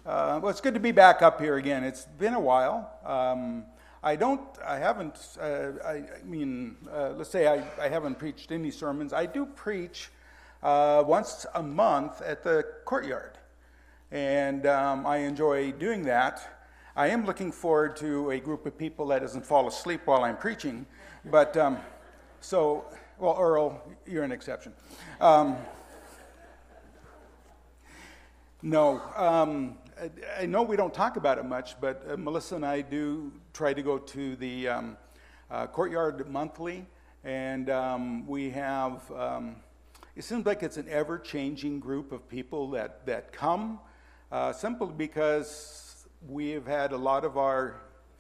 Well, it's good to be back up here again. It's been a while. Let's say I haven't preached any sermons. I do preach once a month at the courtyard, and I enjoy doing that. I am looking forward to a group of people that doesn't fall asleep while I'm preaching, but Earl, you're an exception. I know we don't talk about it much, but Melissa and I do try to go to the courtyard monthly, and we have, it seems like it's an ever-changing group of people that come, simply because we have had a lot of our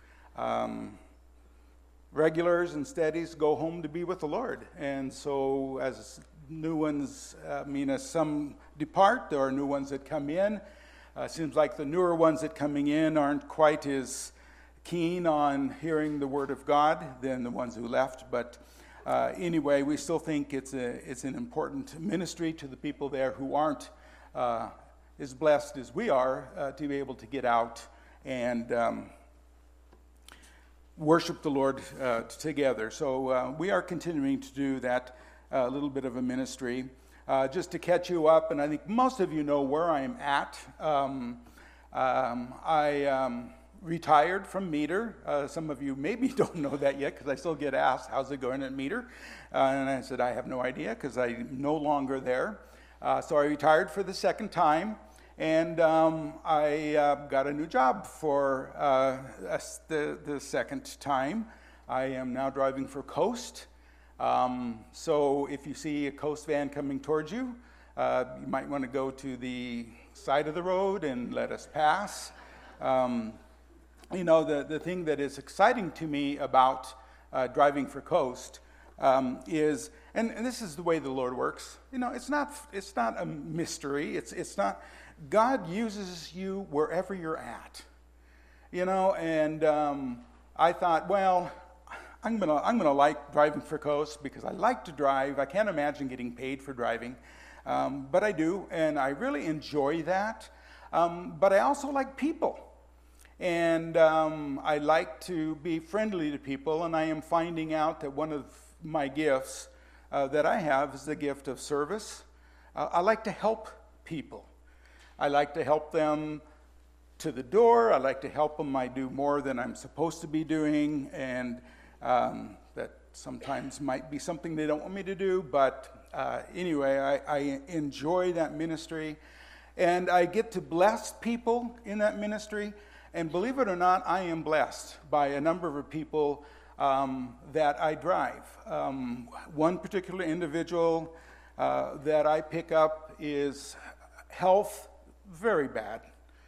regulars and steadies go home to be with the Lord, and so as new ones, as some depart, there are new ones that come in. Seems like the newer ones that coming in aren't quite as keen on hearing the Word of God than the ones who left. But anyway, we still think it's an important ministry to the people there who aren't as blessed as we are to be able to get out and worship the Lord together. So we are continuing to do that little bit of a ministry. Just to catch you up, and I think most of you know where I'm at. I retired from Meter. Some of you maybe don't know that yet because I still get asked, how's it going at Meter? And I said, I have no idea because I'm no longer there. So I retired for the second time, and I got a new job for the second time. I am now driving for Coast. So if you see a Coast van coming towards you, you might want to go to the side of the road and let us pass. The thing that is exciting to me about driving for Coast is, and this is the way the Lord works. It's not a mystery. It's not. God uses you wherever you're at. And I thought, well, I'm gonna like driving for Coast because I like to drive. I can't imagine getting paid for driving, but I do, and I really enjoy that. But I also like people, and I like to be friendly to people. And I am finding out that one of my gifts that I have is the gift of service. I like to help people. I like to help them to the door. I like to help them. I do more than I'm supposed to be doing, and that sometimes might be something they don't want me to do, but anyway, I enjoy that ministry, and I get to bless people in that ministry, and believe it or not, I am blessed by a number of people that I drive. One particular individual that I pick up is health very bad.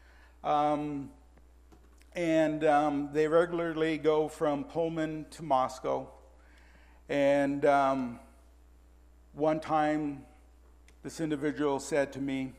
And they regularly go from Pullman to Moscow. And one time, this individual said to me,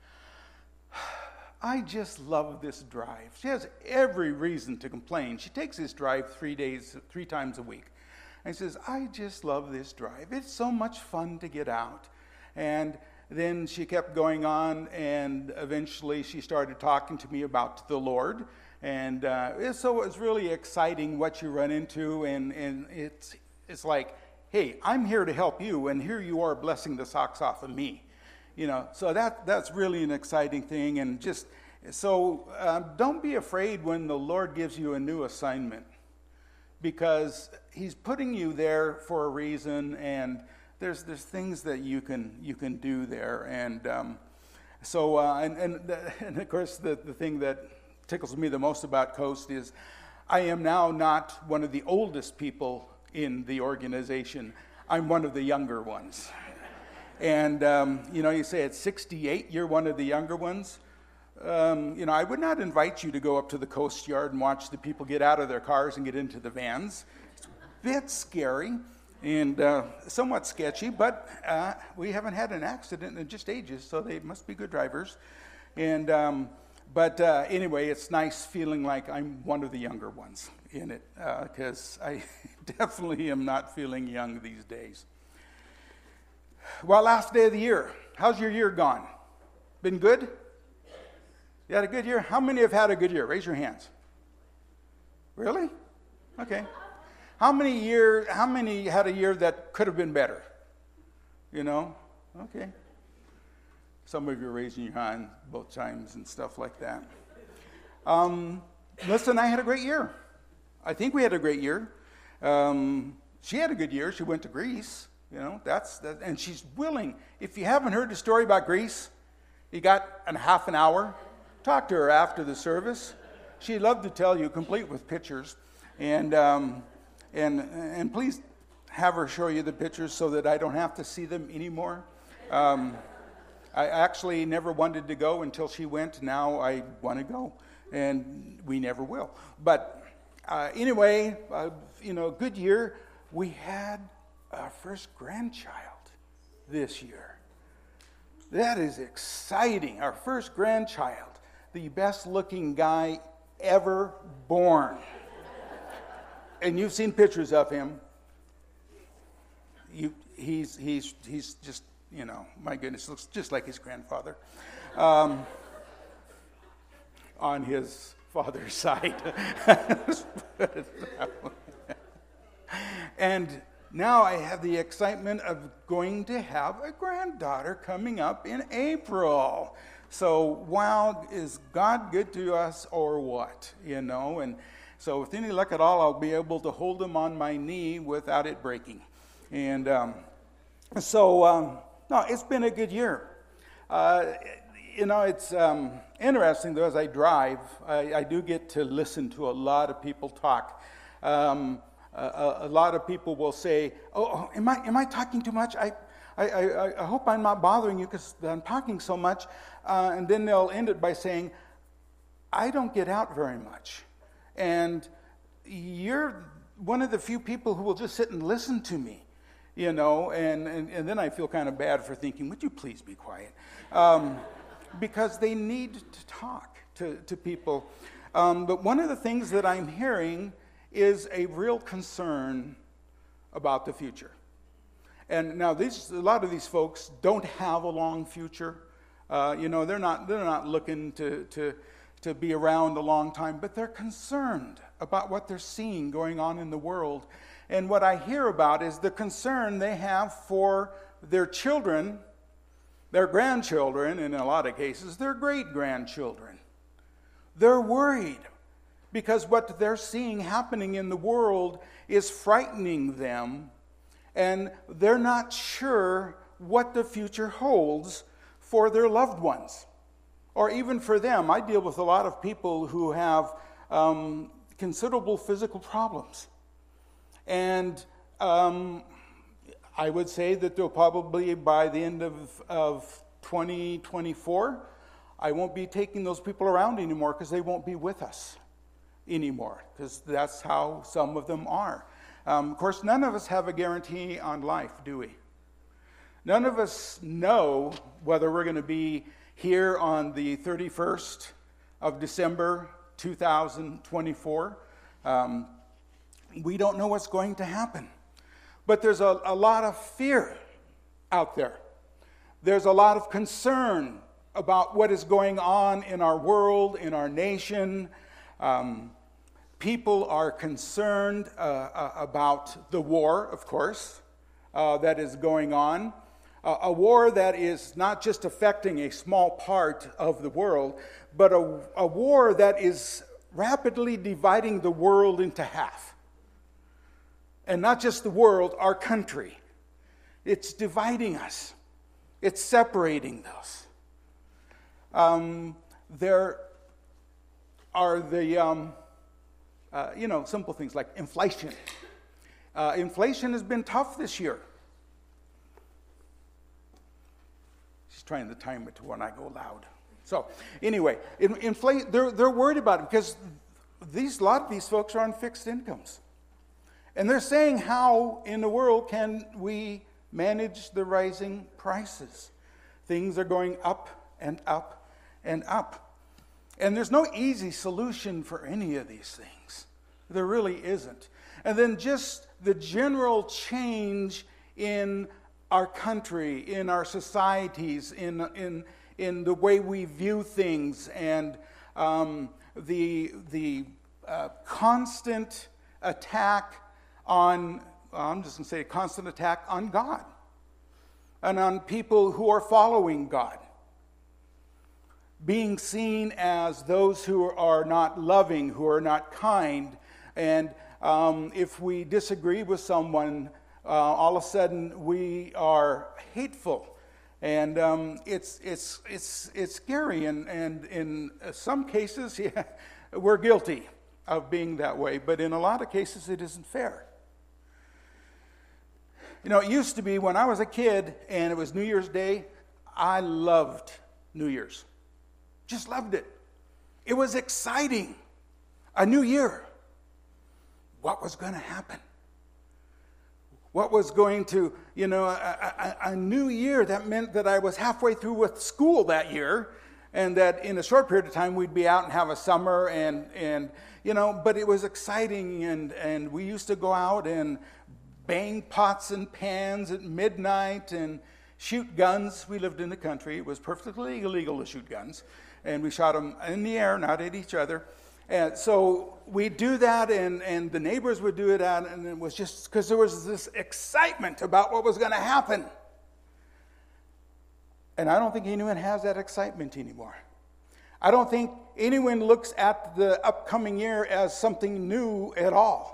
I just love this drive. She has every reason to complain. She takes this drive 3 times a week. And she says, I just love this drive. It's so much fun to get out. And then she kept going on, and eventually she started talking to me about the Lord. And so it's really exciting what you run into, and it's like, hey, I'm here to help you, and here you are blessing the socks off of me, So that's really an exciting thing, and don't be afraid when the Lord gives you a new assignment, because He's putting you there for a reason, and there's things that you can do there, and of course the thing that tickles me the most about Coast is I am now not one of the oldest people in the organization. I'm one of the younger ones. And, you say at 68, you're one of the younger ones. I would not invite you to go up to the Coast Yard and watch the people get out of their cars and get into the vans. It's a bit scary and somewhat sketchy, but we haven't had an accident in just ages, so they must be good drivers. And But anyway, it's nice feeling like I'm one of the younger ones in it, because I definitely am not feeling young these days. Well, last day of the year. How's your year gone? Been good? You had a good year? How many have had a good year? Raise your hands. Really? Okay. How many had a year that could have been better? You know? Okay. Some of you are raising your hand both times and stuff like that. Melissa and I had a great year. I think we had a great year. She had a good year. She went to Greece. You know, and she's willing. If you haven't heard the story about Greece, you got half an hour. Talk to her after the service. She'd love to tell you, complete with pictures, and please have her show you the pictures so that I don't have to see them anymore. I actually never wanted to go until she went. Now I want to go, and we never will. But anyway, good year. We had our first grandchild this year. That is exciting. Our first grandchild, the best looking guy ever born. And you've seen pictures of him. He's just, my goodness, looks just like his grandfather. On his father's side. And now I have the excitement of going to have a granddaughter coming up in April. So, wow, is God good to us or what? And so with any luck at all, I'll be able to hold him on my knee without it breaking. And no, it's been a good year. It's interesting, though, as I drive, I do get to listen to a lot of people talk. A lot of people will say, "Oh, am I talking too much? I hope I'm not bothering you because I'm talking so much." And then they'll end it by saying, "I don't get out very much, and you're one of the few people who will just sit and listen to me." And then I feel kind of bad for thinking, "Would you please be quiet?" Because they need to talk to people. But one of the things that I'm hearing is a real concern about the future. And now a lot of these folks don't have a long future. They're not looking to be around a long time, but they're concerned about what they're seeing going on in the world. And what I hear about is the concern they have for their children, their grandchildren, and in a lot of cases, their great-grandchildren. They're worried because what they're seeing happening in the world is frightening them, and they're not sure what the future holds for their loved ones, or even for them. I deal with a lot of people who have considerable physical problems, and I would say that they'll probably, by the end of 2024, I won't be taking those people around anymore because they won't be with us anymore, because that's how some of them are. Of course, none of us have a guarantee on life, do we? None of us know whether we're going to be here on the 31st of December 2024. We don't know what's going to happen. But there's a lot of fear out there. There's a lot of concern about what is going on in our world, in our nation. People are concerned about the war, of course, that is going on. A war that is not just affecting a small part of the world, but a war that is rapidly dividing the world into half. And not just the world, our country. It's dividing us. It's separating those. There are the simple things like inflation. Inflation has been tough this year. She's trying to time it to when I go loud. So anyway, they're worried about it because a lot of these folks are on fixed incomes. And they're saying, how in the world can we manage the rising prices? Things are going up and up and up. And there's no easy solution for any of these things. There really isn't. And then just the general change in our country, in our societies, in in the way we view things, and the constant attack on, I'm just going to say a constant attack on God and on people who are following God, being seen as those who are not loving, who are not kind, and if we disagree with someone, all of a sudden we are hateful, and it's scary, and in some cases, yeah, we're guilty of being that way, but in a lot of cases it isn't fair. You know, it used to be when I was a kid and it was New Year's Day, I loved New Year's. Just loved it. It was exciting. A new year. What was going to happen? What was going to, you know, a new year, that meant that I was halfway through with school that year, and that in a short period of time we'd be out and have a summer, and you know, but it was exciting, and we used to go out and bang pots and pans at midnight and shoot guns. We lived in the country. It was perfectly illegal to shoot guns, and we shot them in the air, not at each other. And so we'd do that, and the neighbors would do it, and it was just because there was this excitement about what was going to happen. And I don't think anyone has that excitement anymore. I don't think anyone looks at the upcoming year as something new at all.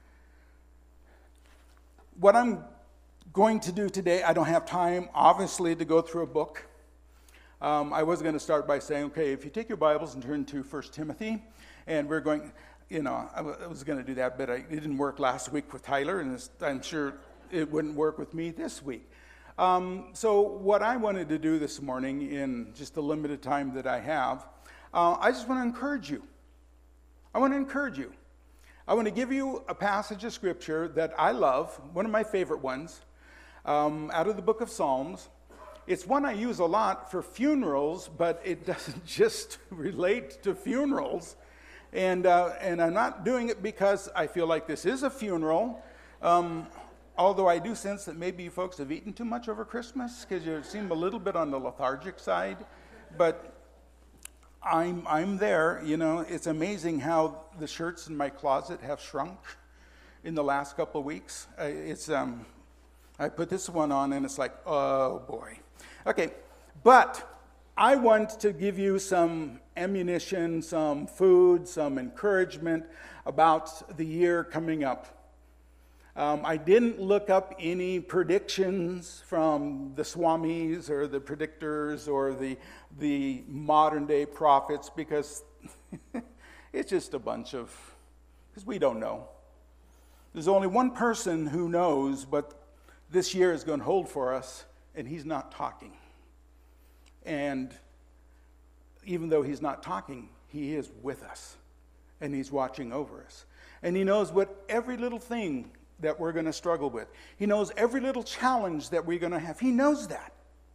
What I'm going to do today, I don't have time, obviously, to go through a book. I was going to start by saying, okay, if you take your Bibles and turn to 1 Timothy, and we're going, you know, I was going to do that, but it didn't work last week with Tyler, and I'm sure it wouldn't work with me this week. So what I wanted to do this morning, in just the limited time that I have, I just want to encourage you. I want to encourage you. I want to give you a passage of Scripture that I love, one of my favorite ones, out of the book of Psalms. It's one I use a lot for funerals, but it doesn't just relate to funerals. And I'm not doing it because I feel like this is a funeral, although I do sense that maybe you folks have eaten too much over Christmas because you seem a little bit on the lethargic side. But I'm there, you know. It's amazing how the shirts in my closet have shrunk in the last couple of weeks. I put this one on and it's like, oh boy. Okay, but I want to give you some ammunition, some food, some encouragement about the year coming up. I didn't look up any predictions from the Swamis or the predictors or the modern day prophets because it's just a bunch of, because we don't know. There's only one person who knows what this year is going to hold for us, and he's not talking. And even though he's not talking, he is with us, and he's watching over us. And he knows what every little thing that we're going to struggle with. He knows every little challenge that we're going to have. He knows that.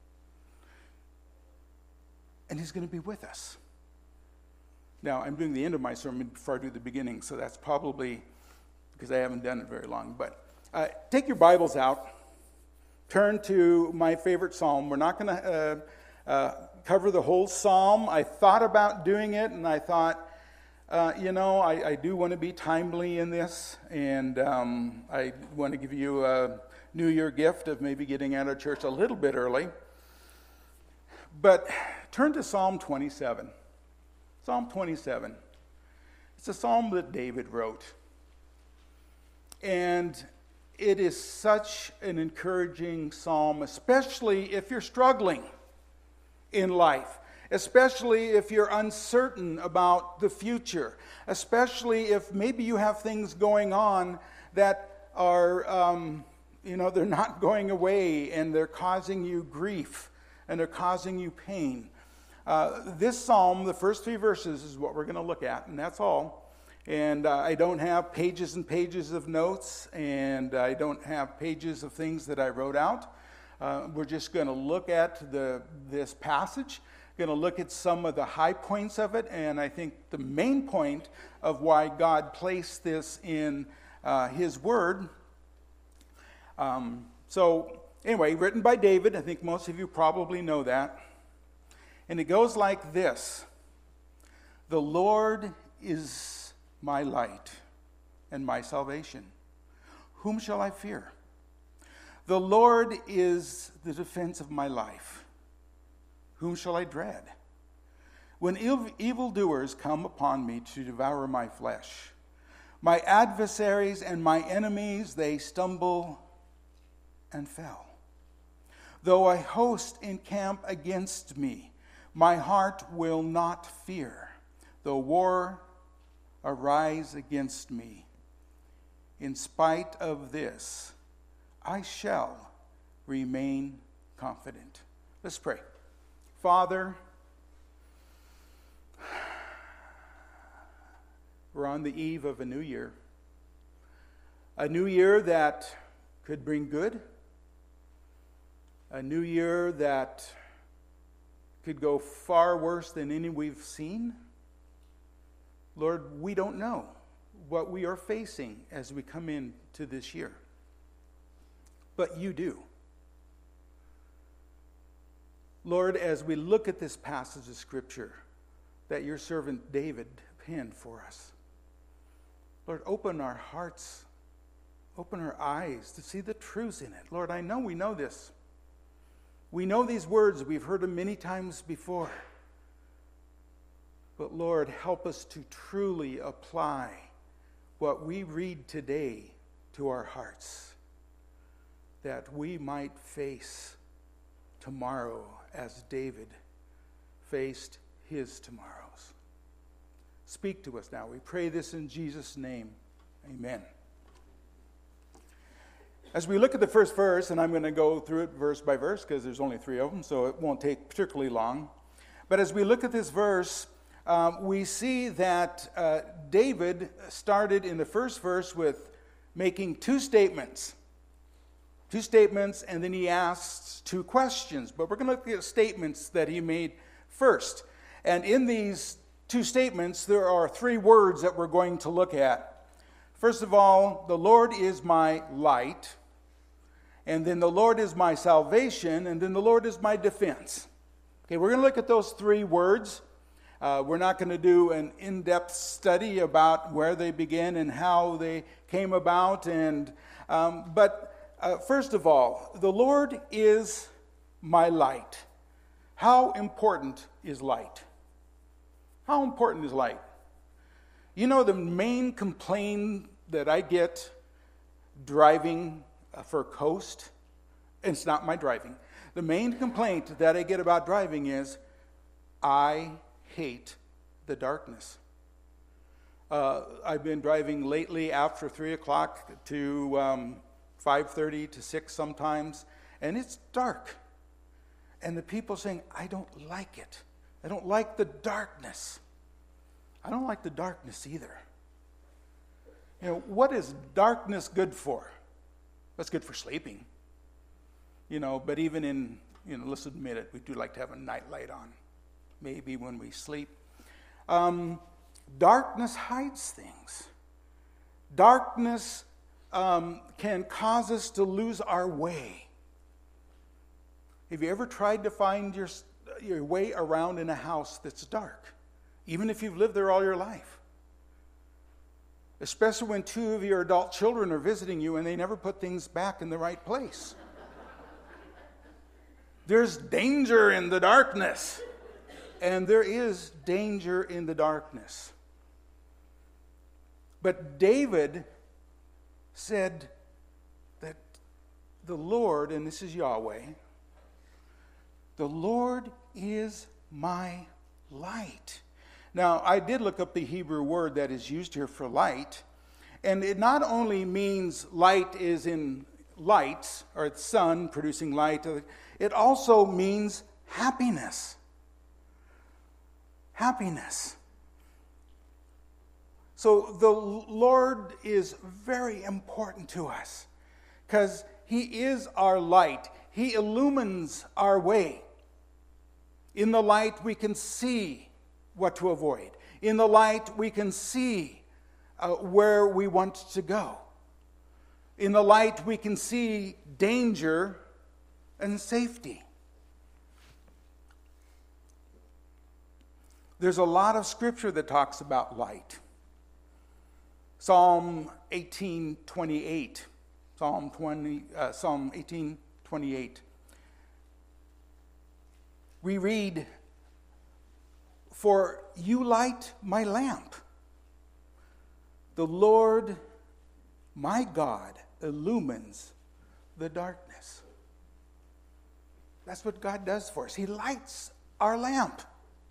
And he's going to be with us. Now, I'm doing the end of my sermon before I do the beginning, so that's probably because I haven't done it very long. But take your Bibles out. Turn to my favorite psalm. We're not going to cover the whole psalm. I thought about doing it, and I thought, I do want to be timely in this, and I want to give you a New Year gift of maybe getting out of church a little bit early. But turn to Psalm 27. Psalm 27. It's a psalm that David wrote. And it is such an encouraging psalm, especially if you're struggling in life. Especially if you're uncertain about the future, especially if maybe you have things going on that are, they're not going away and they're causing you grief and they're causing you pain. This psalm, the first 3 verses, is what we're going to look at, and that's all. And I don't have pages and pages of notes, and I don't have pages of things that I wrote out. We're just going to look at this passage. Going to look at some of the high points of it, and I think the main point of why God placed this in His Word. So anyway, written by David. I think most of you probably know that. And it goes like this: the Lord is my light and my salvation. Whom shall I fear? The Lord is the defense of my life. Whom shall I dread? When evildoers come upon me to devour my flesh, my adversaries and my enemies, they stumble and fell. Though a host encamp against me, my heart will not fear. Though war arise against me, in spite of this, I shall remain confident. Let's pray. Father, we're on the eve of a new year that could bring good, a new year that could go far worse than any we've seen. Lord, we don't know what we are facing as we come into this year, but you do. Lord, as we look at this passage of Scripture that your servant David penned for us, Lord, open our hearts, open our eyes to see the truths in it. Lord, I know we know this. We know these words. We've heard them many times before. But Lord, help us to truly apply what we read today to our hearts, that we might face tomorrow as David faced his tomorrows. Speak to us now. We pray this in Jesus' name. Amen. As we look at the first verse, and I'm going to go through it verse by verse because there's only 3 of them, so it won't take particularly long. But as we look at this verse, we see that David started in the first verse with making 2 statements. 2 statements, and then he asks 2 questions. But we're going to look at statements that he made first. And in these 2 statements, there are 3 words that we're going to look at. First of all, the Lord is my light. And then the Lord is my salvation. And then the Lord is my defense. Okay, we're going to look at those 3 words. We're not going to do an in-depth study about where they begin and how they came about. But first of all, the Lord is my light. How important is light? How important is light? You know, the main complaint that I get driving for Coast, it's not my driving. The main complaint that I get about driving is, I hate the darkness. I've been driving lately after 3 o'clock to 5:30 to 6 sometimes, and it's dark. And the people saying, I don't like it. I don't like the darkness. I don't like the darkness either. You know, what is darkness good for? That's good for sleeping. You know, but even in, let's admit it, we do like to have a night light on. Maybe when we sleep. Darkness hides things. Darkness can cause us to lose our way. Have you ever tried to find your way around in a house that's dark? Even if you've lived there all your life. Especially when 2 of your adult children are visiting you and they never put things back in the right place. There's danger in the darkness. And there is danger in the darkness. But David said that the Lord, and this is Yahweh, the Lord is my light. Now, I did look up the Hebrew word that is used here for light, and it not only means light is in lights, or the sun producing light, it also means happiness. Happiness. So the Lord is very important to us because He is our light. He illumines our way. In the light, we can see what to avoid. In the light, we can see where we want to go. In the light, we can see danger and safety. There's a lot of scripture that talks about light. Psalm 18:28. Psalm 18:28. We read, "For you light my lamp. The Lord, my God, illumines the darkness." That's what God does for us. He lights our lamp.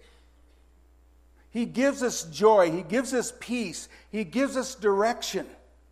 He gives us joy. He gives us peace. He gives us direction.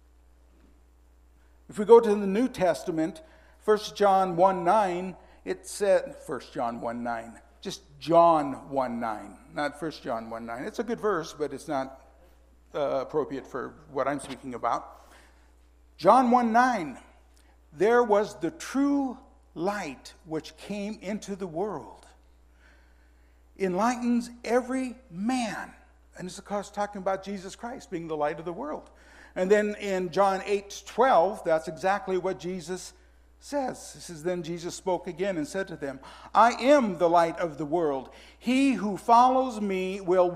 If we go to the New Testament, 1 John 1:9, it said, 1 John 1:9, just John 1:9, not 1 John 1:9. It's a good verse, but it's not appropriate for what I'm speaking about. John 1:9, "There was the true light which came into the world, enlightens every man." And this is, of course, talking about Jesus Christ being the light of the world. And then in John 8:12, that's exactly what Jesus says. This is, "Then Jesus spoke again and said to them, I am the light of the world. He who follows me will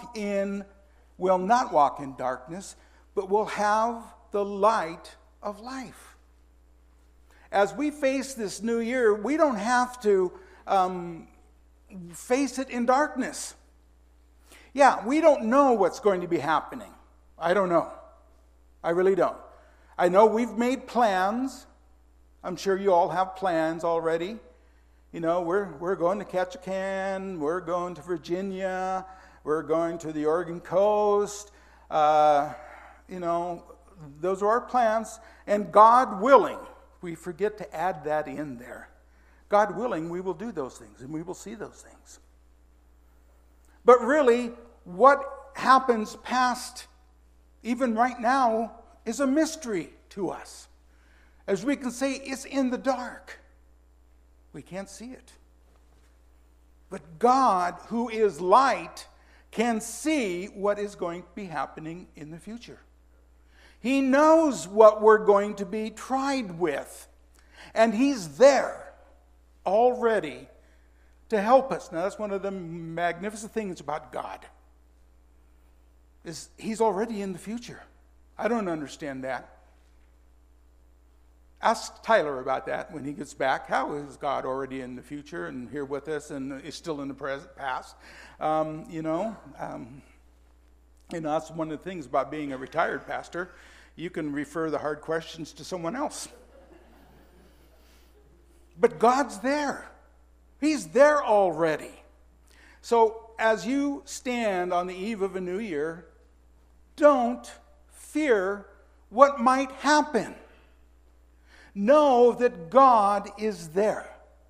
not walk in darkness, but will have the light of life." As we face this new year, we don't have to face it in darkness. Yeah, we don't know what's going to be happening. I don't know. I really don't. I know we've made plans. I'm sure you all have plans already. You know, we're going to Ketchikan, we're going to Virginia, we're going to the Oregon coast. You know, those are our plans. And God willing, we forget to add that in there. God willing, we will do those things and we will see those things. But really, what happens past, even right now, is a mystery to us. As we can say, it's in the dark. We can't see it. But God, who is light, can see what is going to be happening in the future. He knows what we're going to be tried with. And He's there already to help us. Now, that's one of the magnificent things about God, is He's already in the future. I don't understand that. Ask Tyler about that when he gets back. How is God already in the future and here with us and is still in the past? That's one of the things about being a retired pastor. You can refer the hard questions to someone else. But God's there. He's there already. So as you stand on the eve of a new year, don't fear what might happen. Know that God is there.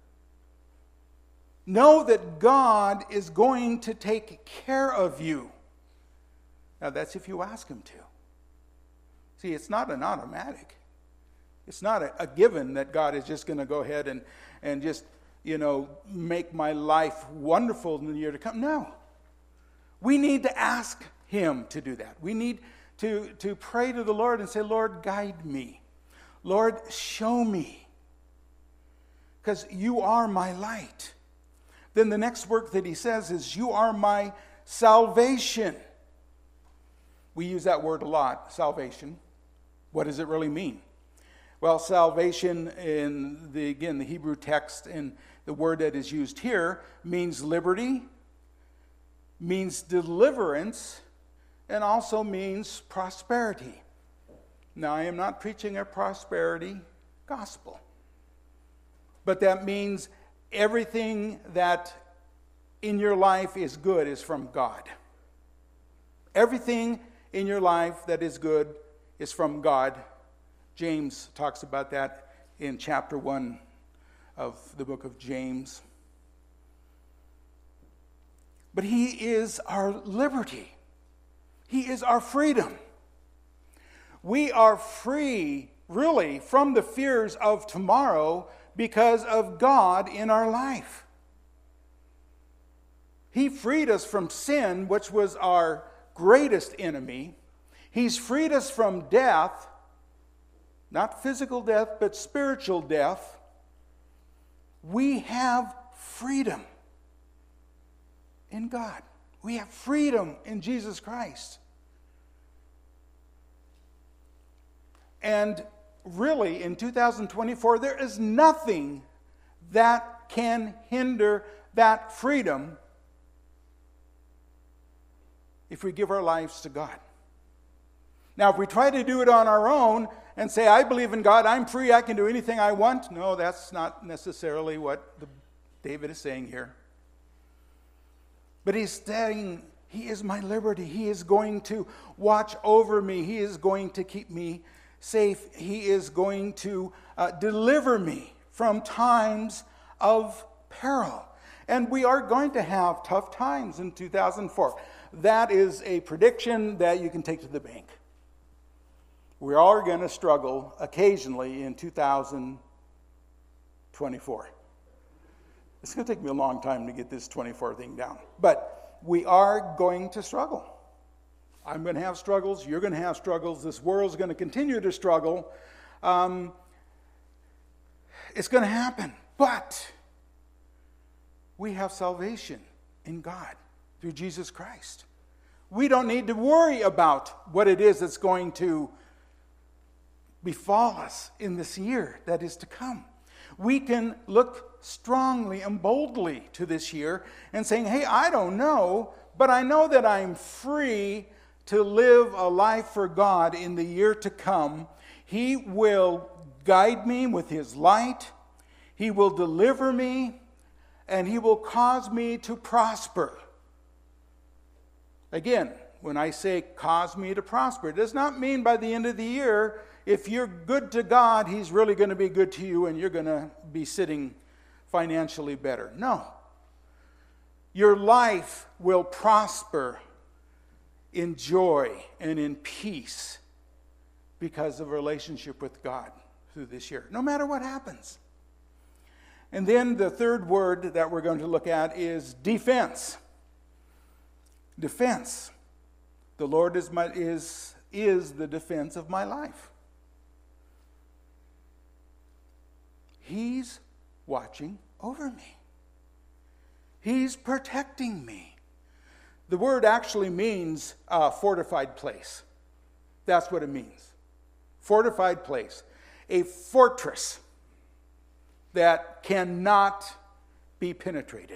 Know that God is going to take care of you. Now that's if you ask Him to. See, it's not an automatic. It's not a given that God is just going to go ahead and just, make my life wonderful in the year to come. No. We need to ask Him to do that. We need to pray to the Lord and say, Lord, guide me. Lord, show me. Because you are my light. Then the next word that he says is, you are my salvation. We use that word a lot, salvation. What does it really mean? Well, salvation in the Hebrew text and the word that is used here means liberty, means deliverance, and also means prosperity. Now, I am not preaching a prosperity gospel, but that means everything that in your life is good is from God. Everything in your life that is good is from God. James talks about that in chapter 1 of the book of James. But He is our liberty. He is our freedom. We are free, really, from the fears of tomorrow because of God in our life. He freed us from sin, which was our greatest enemy. He's freed us from death, not physical death, but spiritual death. We have freedom in God. We have freedom in Jesus Christ. And really, in 2024, there is nothing that can hinder that freedom if we give our lives to God. Now, if we try to do it on our own and say, I believe in God, I'm free, I can do anything I want. No, that's not necessarily what David is saying here. But he's saying, He is my liberty. He is going to watch over me. He is going to keep me safe. He is going to deliver me from times of peril. And we are going to have tough times in 2004. That is a prediction that you can take to the bank. We are going to struggle occasionally in 2024. It's going to take me a long time to get this 24 thing down. But we are going to struggle. I'm going to have struggles. You're going to have struggles. This world's going to continue to struggle. It's going to happen. But we have salvation in God through Jesus Christ. We don't need to worry about what it is that's going to befall us in this year that is to come. We can look strongly and boldly to this year and saying, hey, I don't know, but I know that I'm free to live a life for God in the year to come. He will guide me with His light. He will deliver me, and He will cause me to prosper. Again, when I say cause me to prosper, it does not mean by the end of the year, if you're good to God, He's really going to be good to you and you're going to be sitting financially better. No. Your life will prosper in joy and in peace because of a relationship with God through this year, no matter what happens. And then the third word that we're going to look at is defense. Defense. The Lord is the defense of my life. He's watching over me. He's protecting me. The word actually means fortified place. That's what it means. Fortified place. A fortress that cannot be penetrated.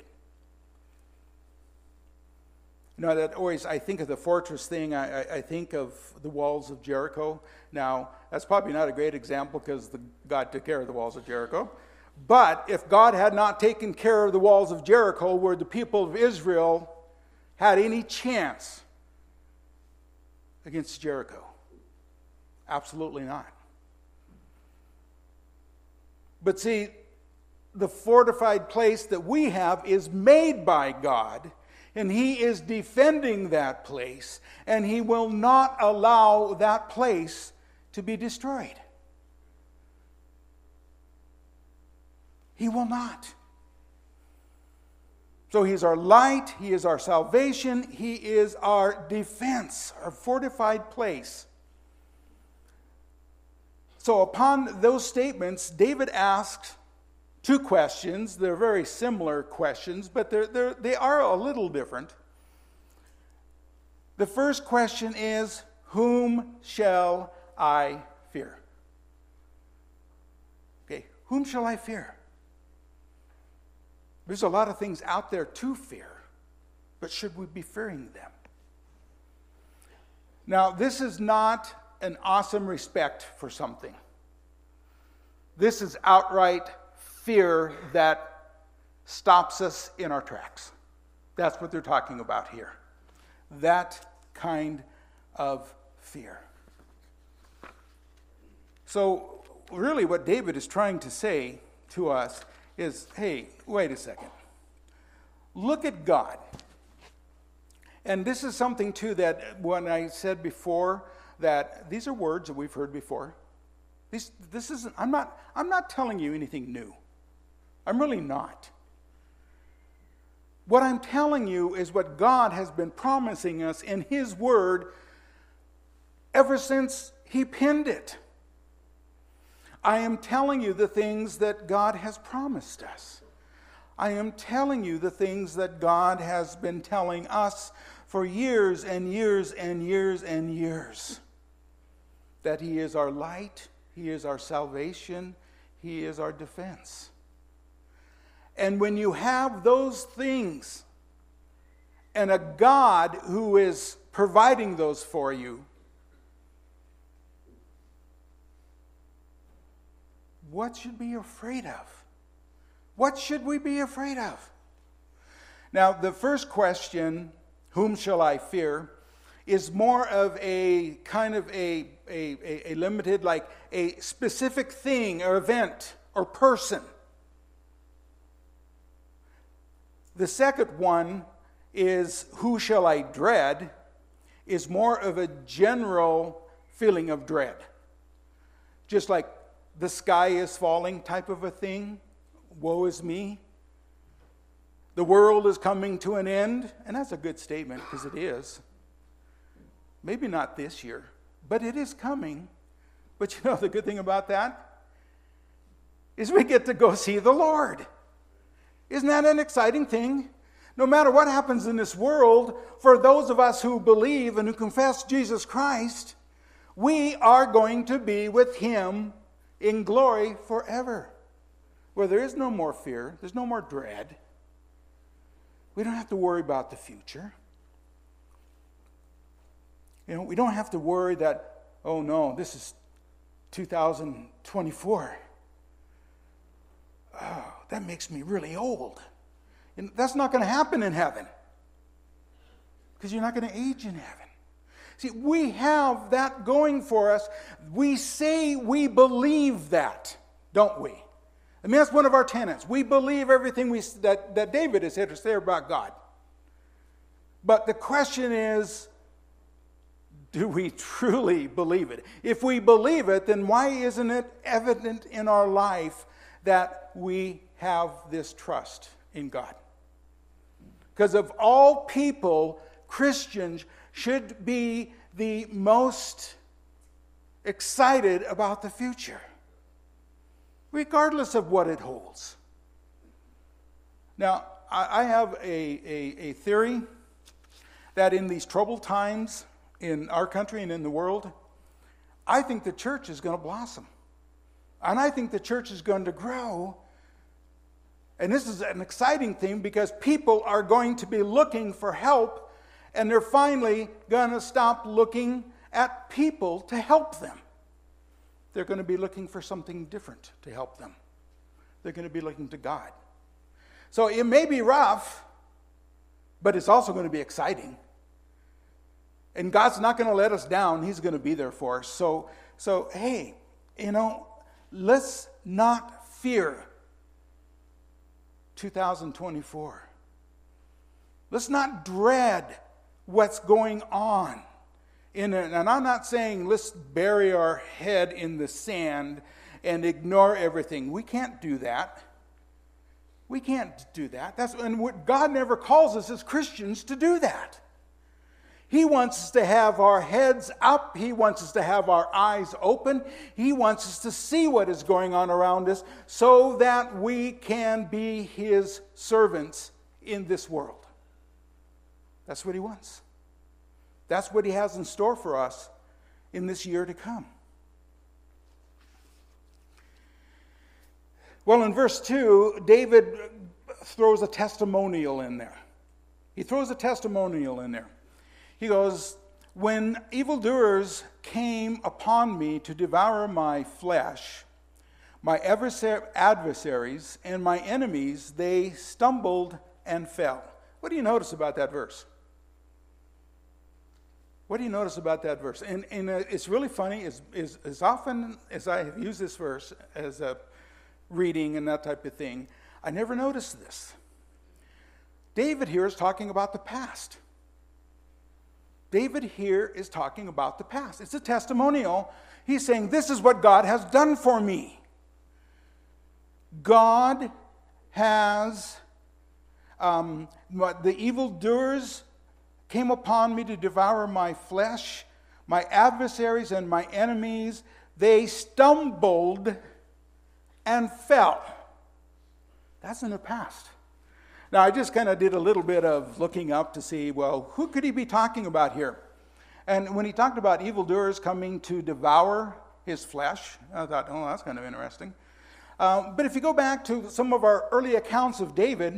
You know, that always, I think of the fortress thing, I think of the walls of Jericho. Now, that's probably not a great example because God took care of the walls of Jericho. But if God had not taken care of the walls of Jericho, where the people of Israel had any chance against Jericho? Absolutely not. But see, the fortified place that we have is made by God, and He is defending that place, and He will not allow that place to be destroyed. He will not. So He's our light, He is our salvation, He is our defense, our fortified place. So upon those statements, David asks two questions. They're very similar questions, but they are a little different. The first question is, whom shall I fear? Okay, whom shall I fear? There's a lot of things out there to fear, but should we be fearing them? Now, this is not an awesome respect for something. This is outright fear that stops us in our tracks. That's what they're talking about here. That kind of fear. So, really what David is trying to say to us is, hey, wait a second. Look at God. And this is something, too, that when I said before, that these are words that we've heard before. This isn't, I'm not telling you anything new. I'm really not. What I'm telling you is what God has been promising us in His Word ever since He penned it. I am telling you the things that God has promised us. I am telling you the things that God has been telling us for years and years and years and years. That He is our light, He is our salvation, He is our defense. And when you have those things, and a God who is providing those for you, what should we be afraid of? What should we be afraid of? Now, the first question, whom shall I fear, is more of a kind of a limited, like a specific thing or event or person. The second one is, who shall I dread, is more of a general feeling of dread. Just like the sky is falling type of a thing. Woe is me. The world is coming to an end. And that's a good statement, because it is. Maybe not this year, but it is coming. But you know the good thing about that is we get to go see the Lord. Isn't that an exciting thing? No matter what happens in this world, for those of us who believe and who confess Jesus Christ, we are going to be with Him in glory forever, where there is no more fear, there's no more dread. We don't have to worry about the future. You know, we don't have to worry that, oh no, this is 2024. Oh, that makes me really old. And that's not going to happen in heaven, because you're not going to age in heaven. See, we have that going for us. We say we believe that, don't we? I mean, that's one of our tenets. We believe everything that David has had to say about God. But the question is, do we truly believe it? If we believe it, then why isn't it evident in our life that we have this trust in God? Because of all people, Christians should be the most excited about the future, regardless of what it holds. Now, I have a theory that in these troubled times in our country and in the world, I think the church is going to blossom. And I think the church is going to grow. And this is an exciting thing, because people are going to be looking for help, and they're finally going to stop looking at people to help them. They're going to be looking for something different to help them. They're going to be looking to God. So it may be rough, but it's also going to be exciting. And God's not going to let us down. He's going to be there for us. So hey, let's not fear 2024. Let's not dread what's going on in it. And I'm not saying let's bury our head in the sand and ignore everything. We can't do that. We can't do that. And what God never calls us as Christians to do that. He wants us to have our heads up. He wants us to have our eyes open. He wants us to see what is going on around us so that we can be His servants in this world. That's what He wants. That's what He has in store for us in this year to come. Well, in verse 2, David throws a testimonial in there. He throws a testimonial in there. He goes, when evildoers came upon me to devour my flesh, my adversaries and my enemies, they stumbled and fell. What do you notice about that verse? What do you notice about that verse? And it's really funny, as often as I have used this verse as a reading and that type of thing, I never noticed this. David here is talking about the past. David here is talking about the past. It's a testimonial. He's saying, this is what God has done for me. God has, the evildoers came upon me to devour my flesh. My adversaries and my enemies, they stumbled and fell. That's in the past. Now, I just kind of did a little bit of looking up to see, well, who could he be talking about here? And when he talked about evildoers coming to devour his flesh, I thought, oh, that's kind of interesting. But if you go back to some of our early accounts of David,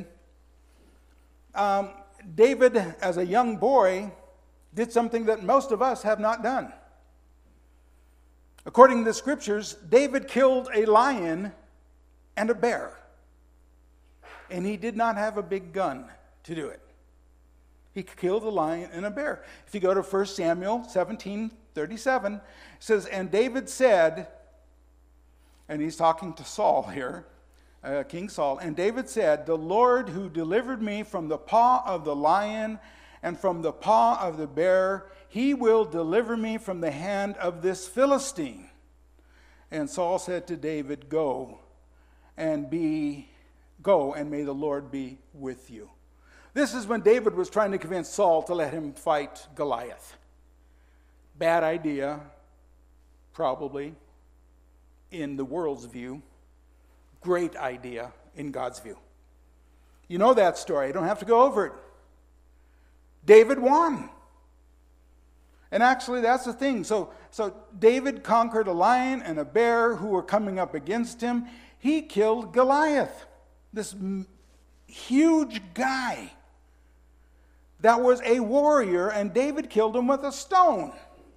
David, as a young boy, did something that most of us have not done. According to the scriptures, David killed a lion and a bear. And he did not have a big gun to do it. He killed a lion and a bear. If you go to 1 Samuel 17:37, it says, and David said, and he's talking to Saul here, King Saul, and David said, the Lord who delivered me from the paw of the lion and from the paw of the bear, he will deliver me from the hand of this Philistine. And Saul said to David, go, and may the Lord be with you. This is when David was trying to convince Saul to let him fight Goliath. Bad idea, probably, in the world's view. Great idea in God's view. You know that story. I don't have to go over it. David won. And actually, that's the thing. So David conquered a lion and a bear who were coming up against him. He killed Goliath, this huge guy that was a warrior, and David killed him with a stone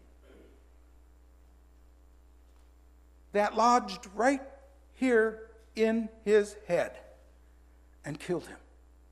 that lodged right here in his head and killed him.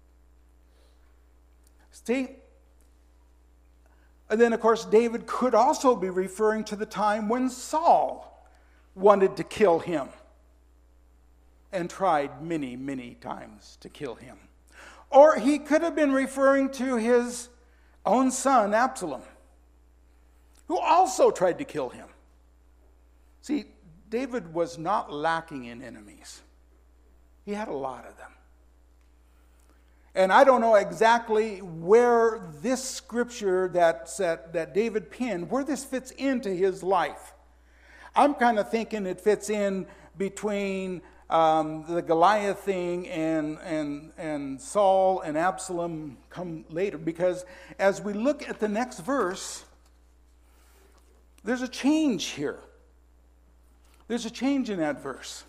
See? And then, of course, David could also be referring to the time when Saul wanted to kill him and tried many, many times to kill him. Or he could have been referring to his own son, Absalom, who also tried to kill him. See, David was not lacking in enemies. He had a lot of them. And I don't know exactly where this scripture that David penned, where this fits into his life. I'm kind of thinking it fits in between the Goliath thing and Saul and Absalom come later. Because as we look at the next verse, there's a change here. There's a change in that verse.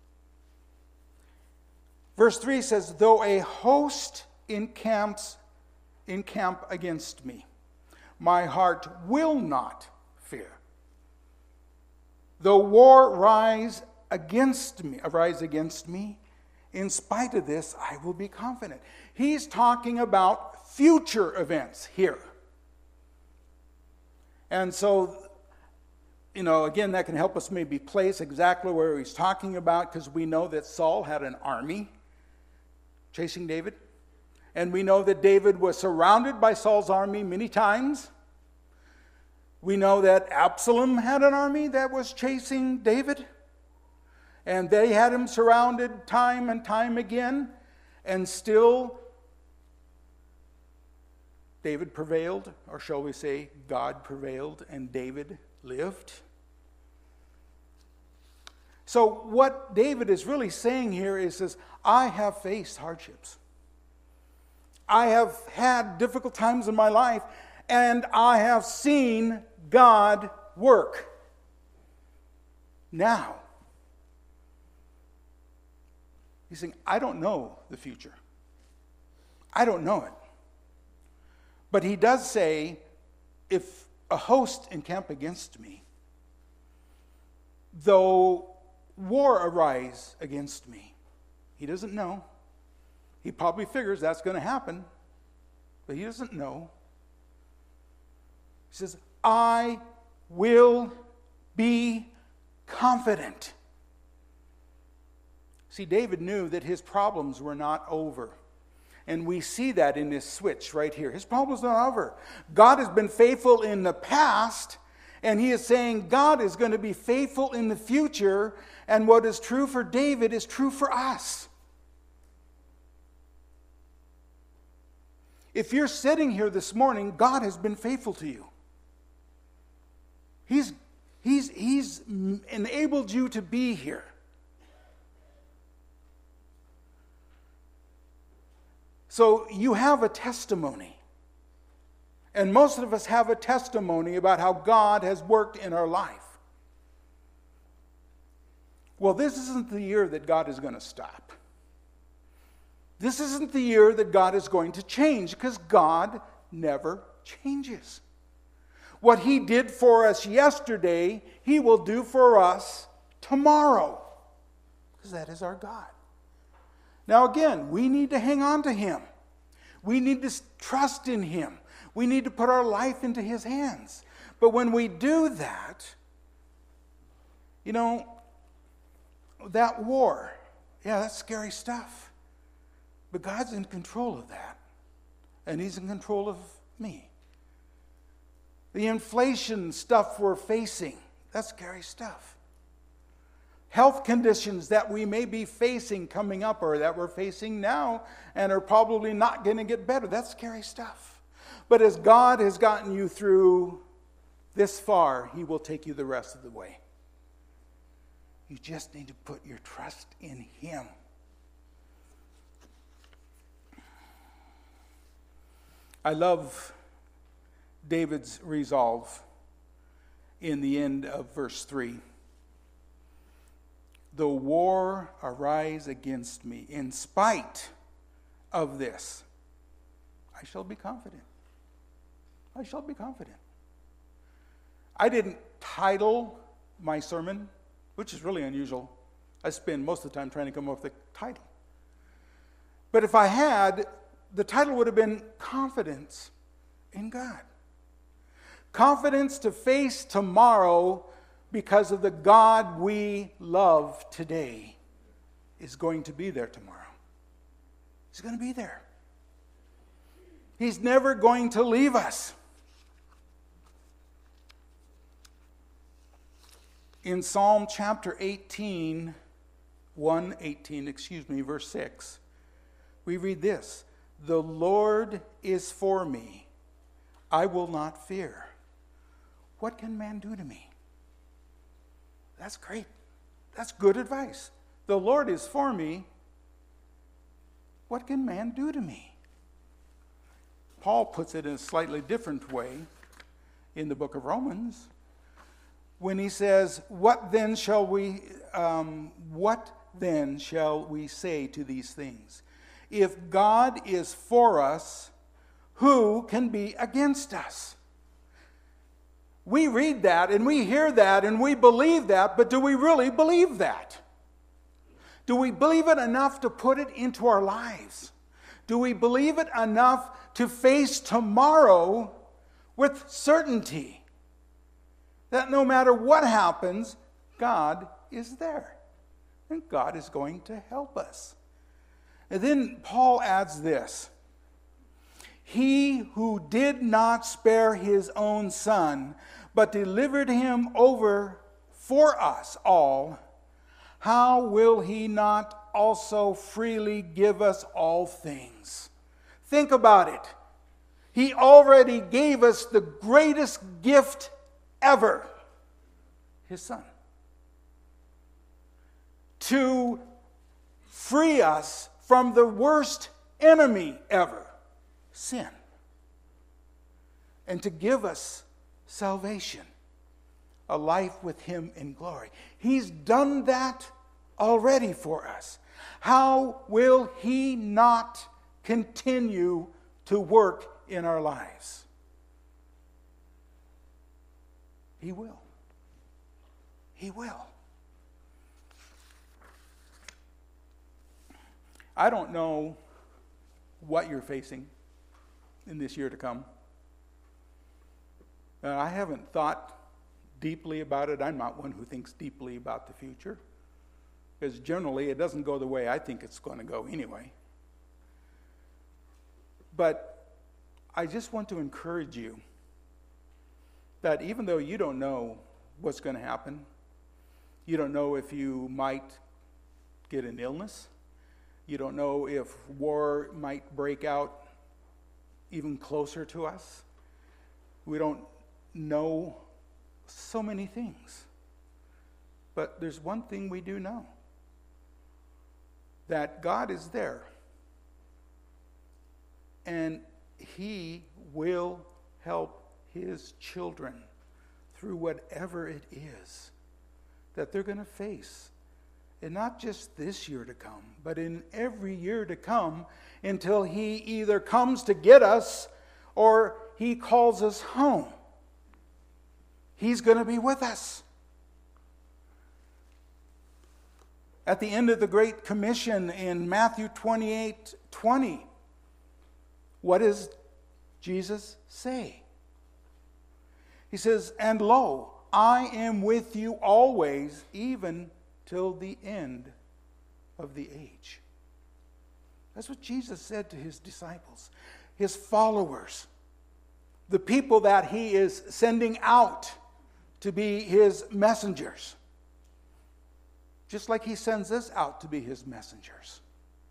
Verse 3 says, though a host encamp against me, my heart will not fear. Though war rise against me, in spite of this, I will be confident. He's talking about future events here. And so, again, that can help us maybe place exactly where he's talking about, because we know that Saul had an army chasing David. And we know that David was surrounded by Saul's army many times. We know that Absalom had an army that was chasing David. And they had him surrounded time and time again. And still, David prevailed, or shall we say, God prevailed, and David lived. So what David is really saying here is, I have faced hardships. I have had difficult times in my life, and I have seen God work. Now, he's saying, I don't know the future. I don't know it. But he does say, if a host encamp against me, though war arise against me. He doesn't know. He probably figures that's going to happen, but he doesn't know. He says, I will be confident. See, David knew that his problems were not over. And we see that in this switch right here. His problems are not over. God has been faithful in the past, and he is saying God is going to be faithful in the future, and what is true for David is true for us. If you're sitting here this morning, God has been faithful to you. He's enabled you to be here. So you have a testimony. And most of us have a testimony about how God has worked in our life. Well, this isn't the year that God is going to stop. This isn't the year that God is going to change, because God never changes. What He did for us yesterday, He will do for us tomorrow, because that is our God. Now again, we need to hang on to Him. We need to trust in Him. We need to put our life into His hands. But when we do that, that war, that's scary stuff. But God's in control of that. And He's in control of me. The inflation stuff we're facing, that's scary stuff. Health conditions that we may be facing coming up, or that we're facing now and are probably not going to get better, that's scary stuff. But as God has gotten you through this far, He will take you the rest of the way. You just need to put your trust in Him. I love David's resolve in the end of verse 3. Though war arise against me, in spite of this, I shall be confident. I shall be confident. I didn't title my sermon, which is really unusual. I spend most of the time trying to come up with a title. But if I had, the title would have been Confidence in God. Confidence to face tomorrow, because of the God we love today is going to be there tomorrow. He's going to be there. He's never going to leave us. In Psalm chapter 18, verse 6, we read this: "The Lord is for me, I will not fear. What can man do to me?" That's great. That's good advice. The Lord is for me. What can man do to me? Paul puts it in a slightly different way in the book of Romans, when he says, What then shall we say to these things? If God is for us, who can be against us? We read that and we hear that and we believe that, but do we really believe that? Do we believe it enough to put it into our lives? Do we believe it enough to face tomorrow with certainty that no matter what happens, God is there and God is going to help us? And then Paul adds this: He who did not spare His own Son, but delivered Him over for us all, how will He not also freely give us all things? Think about it. He already gave us the greatest gift ever, His Son, to free us from the worst enemy ever, sin, and to give us salvation, a life with Him in glory. He's done that already for us. How will He not continue to work in our lives? He will. He will. I don't know what you're facing in this year to come. I haven't thought deeply about it. I'm not one who thinks deeply about the future, because generally it doesn't go the way I think it's going to go anyway. But I just want to encourage you that even though you don't know what's going to happen, you don't know if you might get an illness, you don't know if war might break out even closer to us, we don't know so many things. But there's one thing we do know: that God is there. And he will help his children through whatever it is that they're going to face. And not just this year to come, but in every year to come, until he either comes to get us or he calls us home. He's going to be with us. At the end of the Great Commission in Matthew 28:20, what does Jesus say? He says, "And lo, I am with you always, even till the end of the age." That's what Jesus said to his disciples, his followers, the people that he is sending out to be his messengers. Just like he sends us out to be his messengers.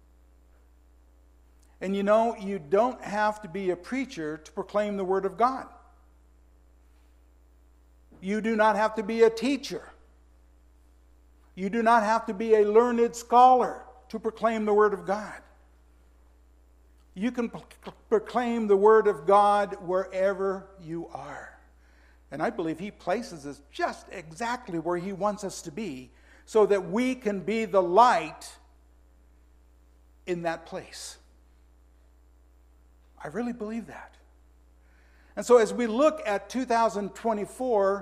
And you know, you don't have to be a preacher to proclaim the Word of God. You do not have to be a teacher. You do not have to be a learned scholar to proclaim the Word of God. You can proclaim the Word of God wherever you are. And I believe he places us just exactly where he wants us to be, so that we can be the light in that place. I really believe that. And so as we look at 2024,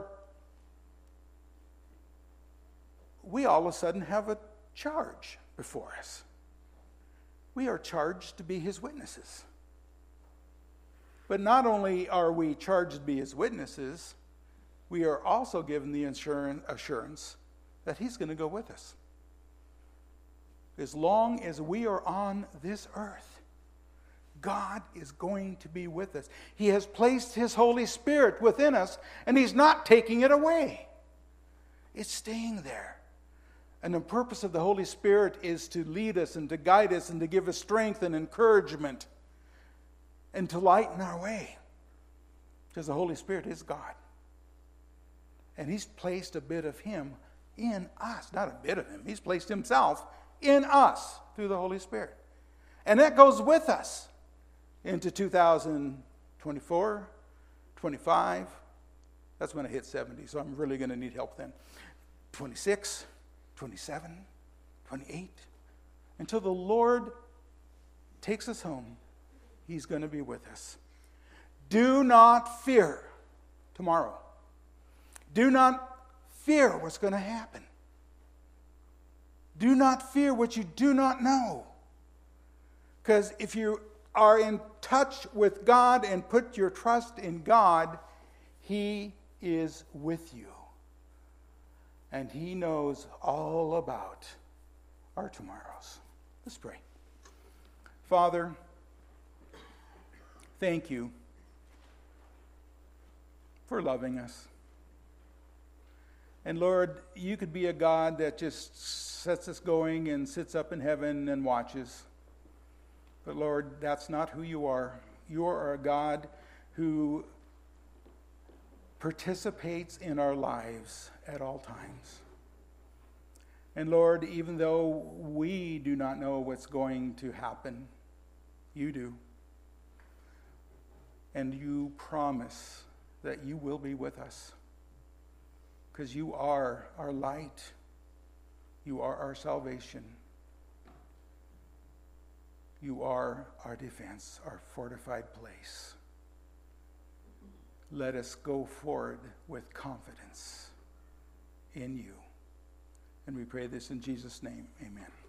we all of a sudden have a charge before us. We are charged to be his witnesses. But not only are we charged to be his witnesses, we are also given the assurance that he's going to go with us. As long as we are on this earth, God is going to be with us. He has placed his Holy Spirit within us, and he's not taking it away. It's staying there. And the purpose of the Holy Spirit is to lead us and to guide us and to give us strength and encouragement and to lighten our way. Because the Holy Spirit is God. And he's placed a bit of him in us. Not a bit of him. He's placed himself in us through the Holy Spirit. And that goes with us into 2024, 25. That's when I hit 70, so I'm really going to need help then. 26, 27, 28. Until the Lord takes us home, he's going to be with us. Do not fear tomorrow. Do not fear what's going to happen. Do not fear what you do not know. Because if you are in touch with God and put your trust in God, he is with you. And he knows all about our tomorrows. Let's pray. Father, thank you for loving us. And Lord, you could be a God that just sets us going and sits up in heaven and watches. But Lord, that's not who you are. You are a God who participates in our lives at all times. And Lord, even though we do not know what's going to happen, you do. And you promise that you will be with us. Because you are our light. You are our salvation. You are our defense, our fortified place. Let us go forward with confidence in you. And we pray this in Jesus' name. Amen.